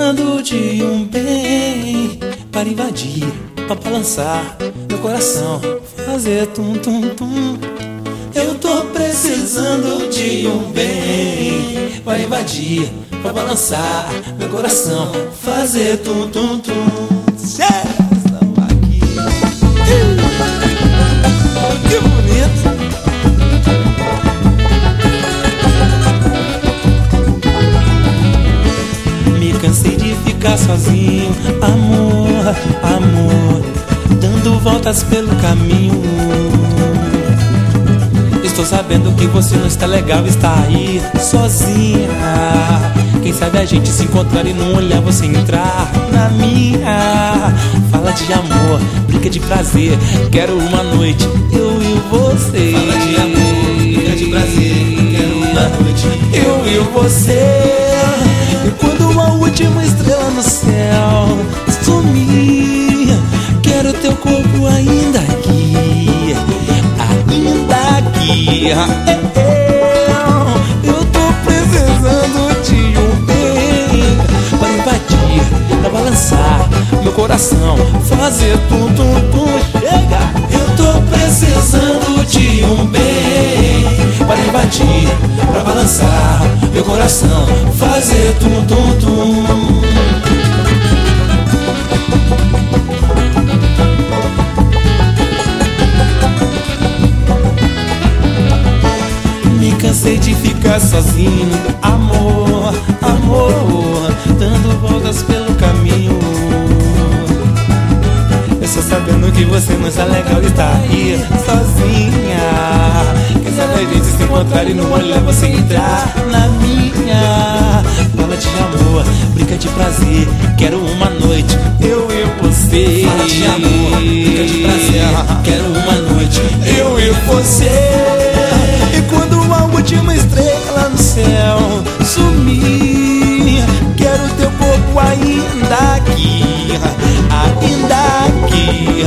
precisando de um bem para invadir, para balançar meu coração, fazer tum tum tum. Eu tô precisando de um bem para invadir, para balançar meu coração, fazer tum tum tum. Estamos aqui. Que bonito. Cansei de ficar sozinho, amor, amor, dando voltas pelo caminho. Estou sabendo que você não está legal, está aí sozinha. Quem sabe a gente se encontrar e não olhar você entrar na minha. Fala de amor, brinca de prazer, quero uma noite, eu e você. Fala de amor, brinca de prazer, quero uma noite, eu e você. E quando a última estrela no céu sumir, quero teu corpo ainda aqui, ainda aqui. Eu tô precisando de um bem para invadir, para balançar meu coração, fazer tum tum tum. Chega! Eu tô precisando de um bem para invadir, para balançar meu coração, fazer tum tum tum. Me cansei de ficar sozinho, amor, amor, dando voltas pelo caminho. Eu só sabendo que você não está legal, está aí sozinha. Quem sabe a gente se encontrar e não olhar você entrar na minha. Fala de amor, brinca de prazer, quero uma noite, eu e você. Fala de amor, brinca de prazer, quero uma noite, eu e você. E quando a última estrela no céu sumir, quero teu corpo ainda aqui, ainda aqui.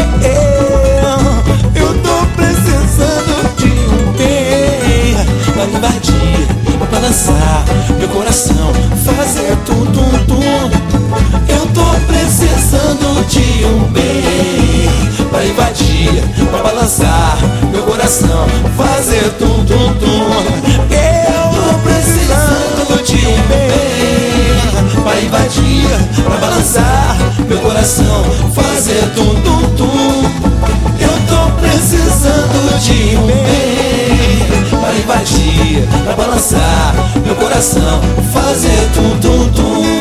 Eu tô precisando de um bem para invadir, para balançar meu coração, fazer tum tum tum. Eu tô precisando de um bem para invadir, para balançar meu coração, fazer tum tum tum. Eu tô precisando de um bem para invadir, para balançar meu coração, fazer tum tum tum. Eu tô precisando de um bem para invadir, para balançar meu coração, fazer tum tum tum.